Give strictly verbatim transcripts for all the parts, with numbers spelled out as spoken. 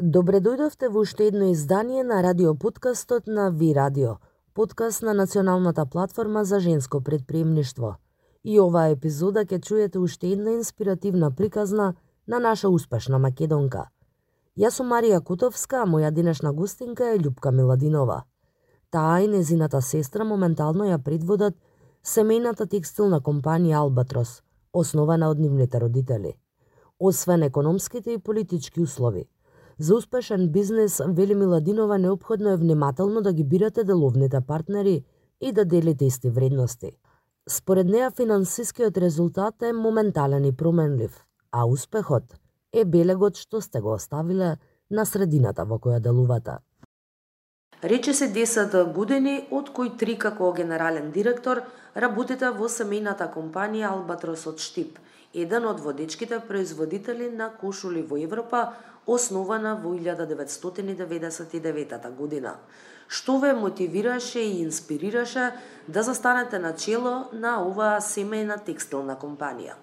Добре дојдовте во уште едно издание на радиоподкастот на Ви Радио, подкаст на Националната платформа за женско предприемништво. И оваа епизода ќе чуете уште една инспиративна приказна на наша успешна македонка. Јас сум Марија Котовска, а моја денешна гостинка е Љупка Миладинова. Таа и незината сестра моментално ја предводат семејната текстилна компанија Албатрос, основана од нивните родители. Освен економските и политички услови, за успешен бизнес, вели Миладинова, неопходно е внимателно да ги бирате деловните партнери и да делите исти вредности. Според неа, финансискиот резултат е моментален и променлив, а успехот е белегот што сте го оставиле на средината во која делувате. Рече се десет години, од кои три како генерален директор работите во семејната компанија Албатрос од Штип, еден од водечките производители на кошули во Европа, основана во илјада деветстотини деветдесет и девета година. Што ве мотивираше и инспирираше да застанете на чело на оваа семејна текстилна компанија?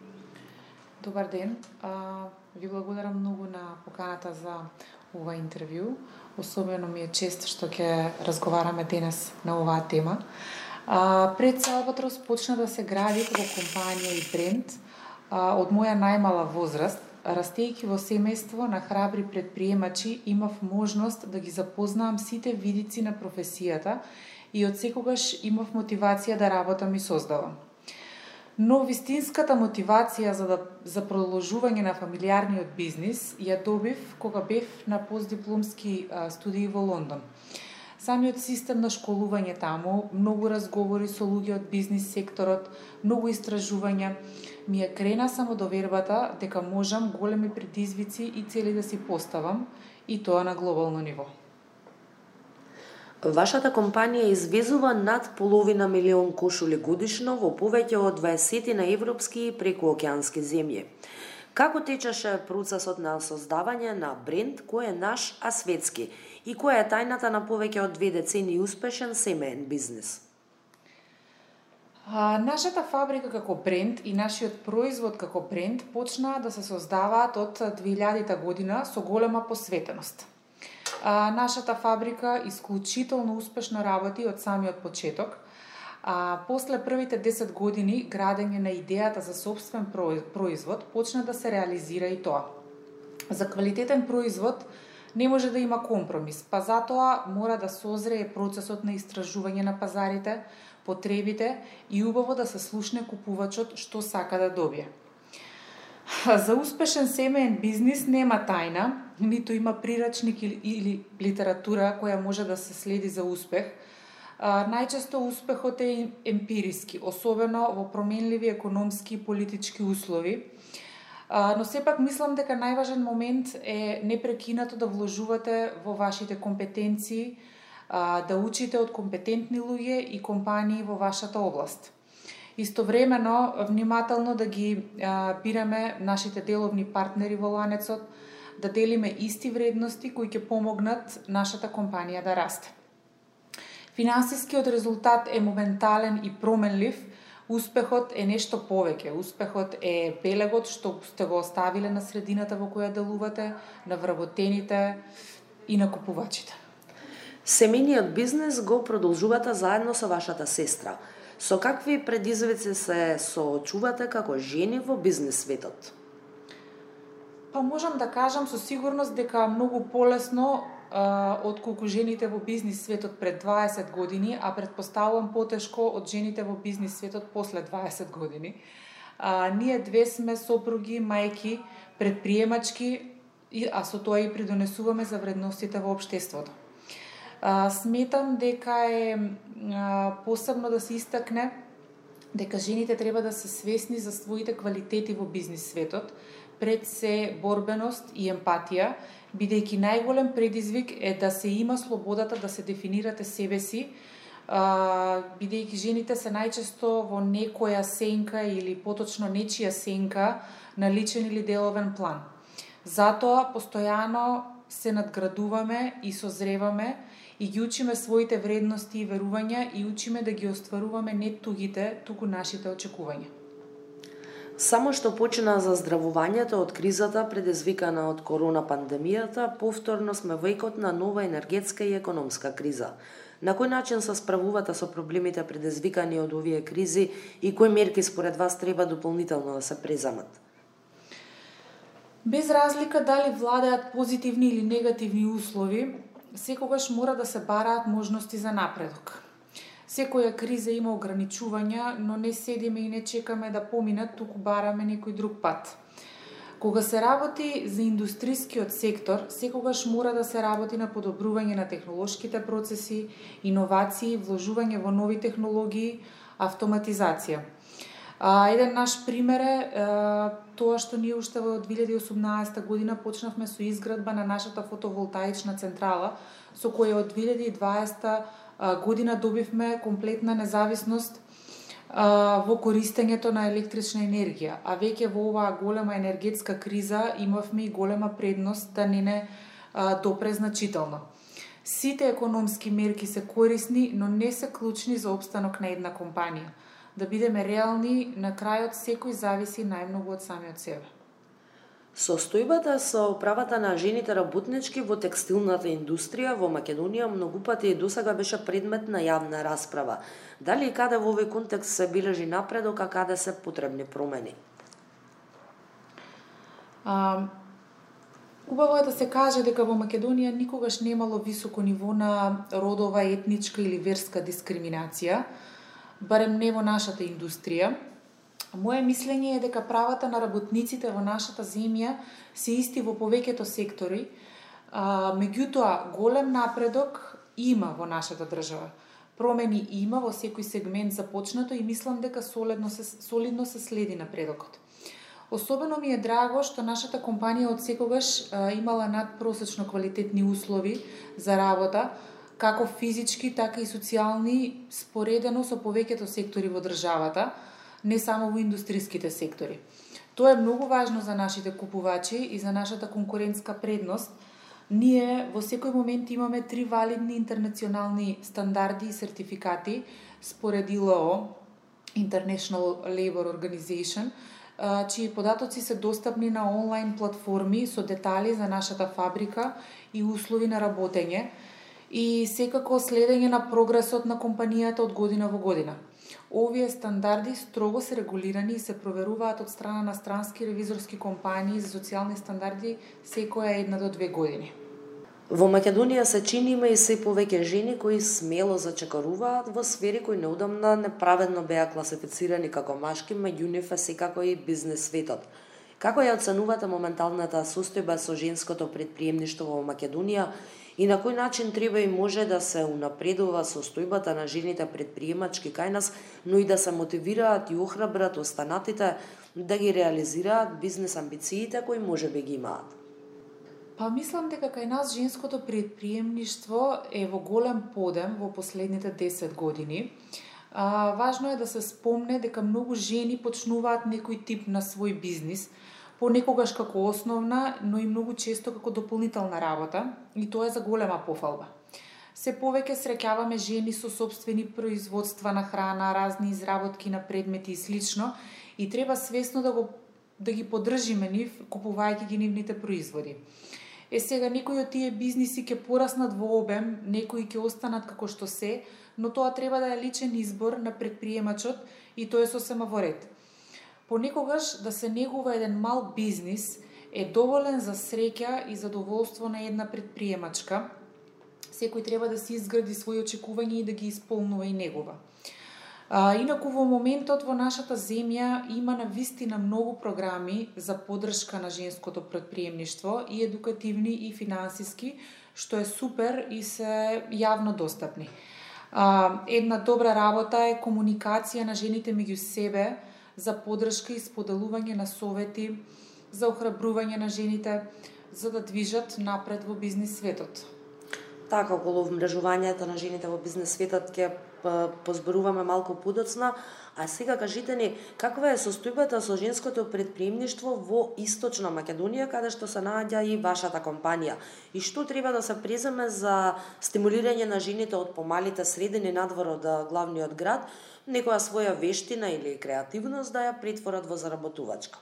Добар ден. Ви благодарам многу на поканата за ова интервју. Особено ми е чест што ќе разговараме денес на оваа тема. Пред се Албатрос почна да се гради како компанија и бренд од моја најмала возраст. Растејќи во семејство на храбри предприемачи, имав можност да ги запознаам сите видици на професијата и од секогаш имав мотивација да работам и создавам. Но вистинската мотивација за, да, за продолжување на фамилиарниот бизнис ја добив кога бев на постдипломски а, студии во Лондон. Самиот систем на школување таму, многу разговори со луѓе од бизнис секторот, многу истражувања, ми ја крена самодовербата дека можам големи предизвици и цели да си поставам, и тоа на глобално ниво. Вашата компанија извезува над половина милион кошули годишно во повеќе од дваесет на европски и прекуокеански земји. Како течеше процесот на создавање на бренд кој е наш, а светски, и која е тајната на повеќе од две децени успешен семеен бизнис? А, нашата фабрика како бренд и нашиот производ како бренд почнаа да се создаваат од две илјадита година со голема посветеност. А, нашата фабрика исклучително успешно работи од самиот почеток. А после првите десет години градење на идејата за собствен производ почна да се реализира и тоа. За квалитетен производ не може да има компромис, па затоа мора да созрее процесот на истражување на пазарите, потребите и убаво да се слушне купувачот што сака да добие. За успешен семеен бизнис нема тајна, ниту има прирачник или, или литература која може да се следи за успех. А, најчесто успехот е емпириски, особено во променливи економски и политички услови. А, но сепак мислам дека најважен момент е непрекинато да вложувате во вашите компетенции, а, да учите од компетентни луѓе и компании во вашата област. Истовремено, внимателно да ги а, бираме нашите деловни партнери во ланецот, да делиме исти вредности кои ќе помогнат нашата компанија да расте. Финансискиот резултат е моментален и променлив, успехот е нешто повеќе. Успехот е белегот што сте го оставиле на средината во која делувате, на вработените и на купувачите. Семејниот бизнес го продолжувате заедно со вашата сестра. Со какви предизвици се соочувате како жени во бизнес светот? Па можам да кажам со сигурност дека многу полесно а, отколку жените во бизнес светот пред дваесет години, а предпоставувам потешко од жените во бизнес светот после дваесет години. А, ние две сме сопруги, мајки, предприемачки, а со тоа и придонесуваме за вредностите во општеството. А, сметам дека е а, посебно да се истакне дека жените треба да се свесни за своите квалитети во бизнес светот, пред се борбеност и емпатија, бидејќи најголем предизвик е да се има слободата да се дефинирате себе си, а, бидејќи жените се најчесто во некоја сенка или поточно нечија сенка на личен или деловен план. Затоа постојано се надградуваме и созреваме и ги учиме своите вредности и верувања и учиме да ги остваруваме не тугите, туку нашите очекувања. Само што почна заздравувањето од кризата предизвикана од корона пандемијата, повторно сме во екот на нова енергетска и економска криза. На кој начин се справувате со проблемите предизвикани од овие кризи и кои мерки според вас треба дополнително да се преземат? Без разлика дали владеат позитивни или негативни услови, секогаш мора да се бараат можности за напредок. Секоја криза има ограничувања, но не седиме и не чекаме да поминат, туку бараме некој друг пат. Кога се работи за индустрискиот сектор, секогаш мора да се работи на подобрување на технолошките процеси, иновации, вложување во нови технологии, автоматизација. А, еден наш пример е а, тоа што ние уште во две илјади и осумнаесета година почнавме со изградба на нашата фотоволтаична централа, со која од две илјади и дваесета година добивме комплетна независност а, во користењето на електрична енергија, а веќе во оваа голема енергетска криза имавме и голема предност да не не а, допре значително. Сите економски мерки се корисни, но не се клучни за опстанок на една компанија. Да бидеме реални, на крајот секој зависи најмногу од самиот себе. Состојбата со правата на жените работнички во текстилната индустрија во Македонија многу пати досега беше предмет на јавна расправа. Дали и каде во овој контекст се бележи напредок, а каде се потребни промени? А, убаво е да се каже дека во Македонија никогаш немало високо ниво на родова, етничка или верска дискриминација, барем не во нашата индустрија. Моje мислење е дека правата на работниците во нашата земја се исти во повеќето сектори, а, меѓутоа голем напредок има во нашата држава. Промени има во секој сегмент започнато и мислам дека солидно се, солидно се следи напредокот. Особено ми е драго што нашата компанија од секогаш а, имала надпросечно квалитетни услови за работа, како физички, така и социјални, споредено со повеќето сектори во државата, не само во индустриските сектори. Тоа е многу важно за нашите купувачи и за нашата конкурентска предност. Ние во секој момент имаме три валидни интернационални стандарди и сертификати според И Л О, International Labour Organization, чии податоци се достапни на онлайн платформи со детали за нашата фабрика и услови на работење и секако следење на прогресот на компанијата од година во година. Овие стандарди строго се регулирани и се проверуваат од страна на странски ревизорски компании за социјални стандарди секоја една до две години. Во Македонија се чини има и се повеќе жени кои смело зачекаруваат во сфери кои неудамна неправедно беа класифицирани како машки, меѓу нив е секако и бизнес светот. Како ја оценувате моменталната состојба со женското предприемништво во Македонија и на кој начин треба и може да се унапредува состојбата на жените предприемачки кај нас, но и да се мотивираат и охрабрат останатите да ги реализираат бизнес амбициите кои може би ги имаат? Па мислам дека кај нас женското предприемништво е во голем подем во последните десет години. А, важно е да се спомне дека многу жени почнуваат некој тип на свој бизнис, понекогаш како основна, но и многу често како дополнителна работа, и тоа е за голема пофалба. Се повеќе среќаваме жени со собствени производства на храна, разни изработки на предмети и слично, и треба свесно да го да ги поддржиме нив, купувајќи ги нивните производи. Е сега некои од тие бизниси ќе пораснат во обем, некои ќе останат како што се, но тоа треба да е личен избор на предприемачот и тоа е сосема во ред. Понекогаш да се негува еден мал бизнис е доволен за среќа и задоволство на една предприемачка. Секој треба да си изгради своји очекувања и да ги исполнува и негова. А, инаку во моментот во нашата земја има навистина многу програми за поддршка на женското предприемништво, и едукативни и финансиски, што е супер и се јавно достапни. А, една добра работа е комуникација на жените меѓу себе за поддршка и споделување на совети, за охрабрување на жените, за да движат напред во бизнис светот. Така, околу вмрежувањето на жените во бизнес светот ќе позборуваме малку подоцна, А сега кажите ни, каква е состојбата со женското предприемништво во Источна Македонија, каде што се наоѓа и вашата компанија? И што треба да се преземе за стимулирање на жените од помалите средини надвор од главниот град, некоја своја вештина или креативност да ја претворат во заработувачка?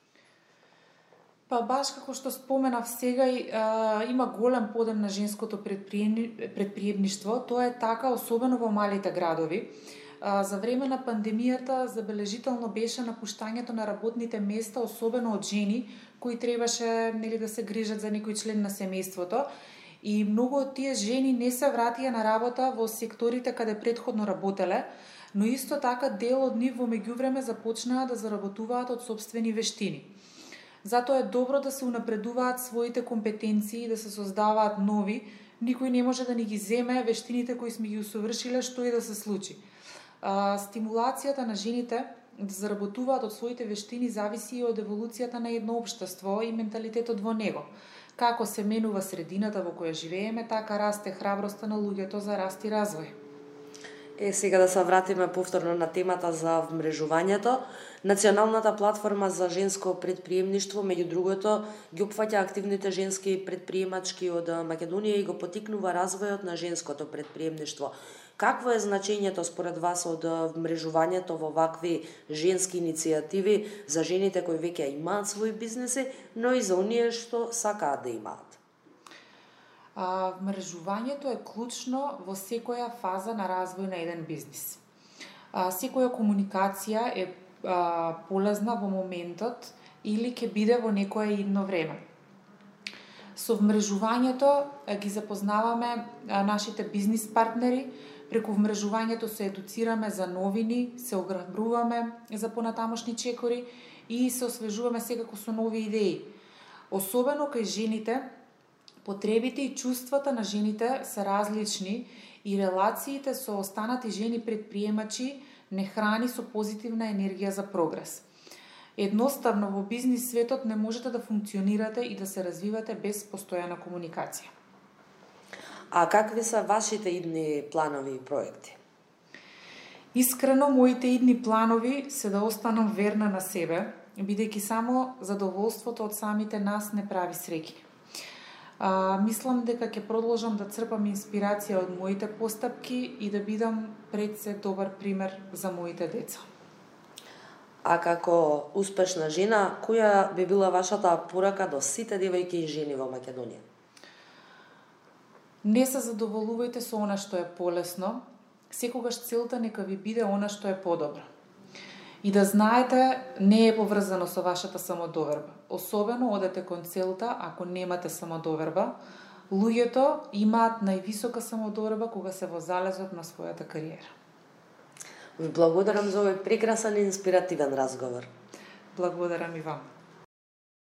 Па баш како што споменав сега, а, има голем подем на женското предприемништво. Тоа е така особено во малите градови. А, за време на пандемијата забележително беше напуштањето на работните места, особено од жени кои требаше нели да се грижат за некој член на семејството. И многу од тие жени не се вратија на работа во секторите каде претходно работеле, но исто така дел од нив во меѓувреме започнаа да заработуваат од сопствени вештини. Затоа е добро да се унапредуваат своите компетенции и да се создаваат нови. Никој не може да ни ги земе вештините кои сме ги усовршиле, што и да се случи. А, стимулацијата на жените да заработуваат од своите вештини зависи и од еволуцијата на едно општество и менталитетот во него. Како се менува средината во која живееме, така расте храброста на луѓето за раст и развој. Е, сега да се вратиме повторно на темата за вмрежувањето. Националната платформа за женско предприемништво, меѓу другото, ги опфаќа активните женски предприемачки од Македонија и го потикнува развојот на женското предприемништво. Какво е значењето според вас од вмрежувањето во вакви женски иницијативи за жените кои веќе имаат своји бизнеси, но и за оние што сакаат да имаат? А, мрежувањето е клучно во секоја фаза на развој на еден бизнис. А, секоја комуникација е а, полезна во моментот или ќе биде во некое идно време. Со вмрежувањето ги запознаваме а, нашите бизнис партнери, преку вмрежувањето се едуцираме за новини, се ограбруваме за понатамошни чекори и се освежуваме секако со нови идеи. Особено кај жените, потребите и чувствата на жените се различни и релациите со останати жени предприемачи не храни со позитивна енергија за прогрес. Едноставно во бизнис светот не можете да функционирате и да се развивате без постојана комуникација. А какви се вашите идни планови и проекти? Искрено, моите идни планови се да останам верна на себе, бидејќи само задоволството од самите нас не прави среќни. А, мислам дека ќе продолжам да црпам инспирација од моите постапки и да бидам пред се добар пример за моите деца. А како успешна жена, која би била вашата порака до сите девојки и жени во Македонија? Не се задоволувајте со она што е полесно, секогаш целта нека ви биде она што е подобро. И да знаете, не е поврзано со вашата самодоверба. Особено одете кон целта ако немате самодоверба. Луѓето имаат највисока самодоверба кога се во залезот на својата кариера. Ви благодарам за овој прекрасен и инспиративен разговор. Благодарам и вам.